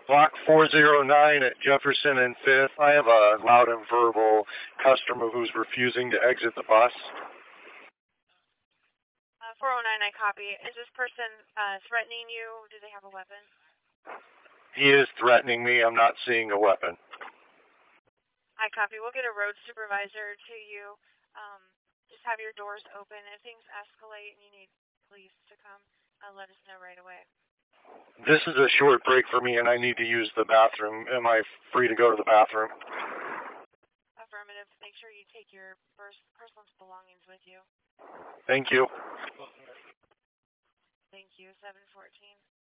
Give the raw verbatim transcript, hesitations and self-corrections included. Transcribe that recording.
Block four oh nine at Jefferson and fifth. I have a loud and verbal customer who's refusing to exit the bus. Uh, four oh nine, I copy. Is this person uh, threatening you? Do they have a weapon? He is threatening me. I'm not seeing a weapon. I copy. We'll get a road supervisor to you. Um, just have your doors open. If things escalate and you need police to come, uh, let us know right away. This is a short break for me, and I need to use the bathroom. Am I free to go to the bathroom? Affirmative. Make sure you take your personal belongings with you. Thank you. Thank you. seven fourteen.